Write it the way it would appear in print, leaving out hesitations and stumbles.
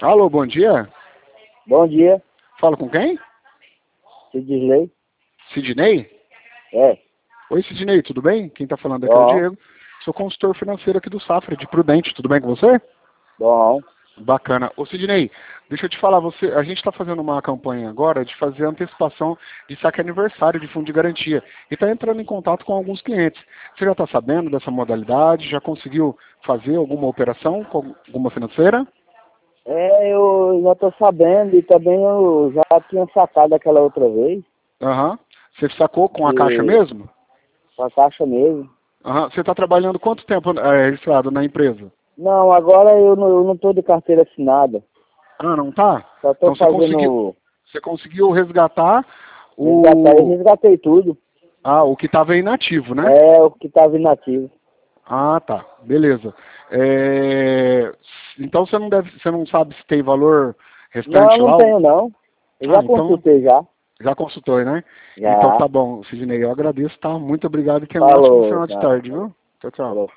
Alô, bom dia. Bom dia, Falo com quem? Sidney. Sidney? É, Oi, Sidney, tudo bem? Quem está falando aqui é o bom, Diego. Sou consultor financeiro aqui do Safra, de Prudente. Tudo bem com você? bom. Bacana. Ô, Sidney, deixa eu te falar, a gente está fazendo uma campanha agora de fazer antecipação de saque aniversário de fundo de garantia. E está entrando em contato com alguns clientes. Você já está sabendo dessa modalidade? Já conseguiu fazer alguma operação com alguma financeira? Eu já tô sabendo e também eu já tinha sacado aquela outra vez, Aham. Você sacou com a caixa que mesmo? com a caixa mesmo. Aham. Você está trabalhando quanto tempo registrado na empresa? Não, agora eu não tô de carteira assinada. Ah, não tá? Só tô Então fazendo você conseguiu resgatar resgatar. Eu o, resgatei tudo. o que estava inativo, né? É o que estava inativo. Ah, tá. Beleza. Então você não sabe se tem valor Não, restante não lá? tenho não. Eu Ah, já então consultei já. já consultou, né? Então Já. tá bom, Sidney, eu agradeço, tá? Muito obrigado e tenha um ótimo Falou, final de tá. tarde, viu? Tchau, tchau. Falou.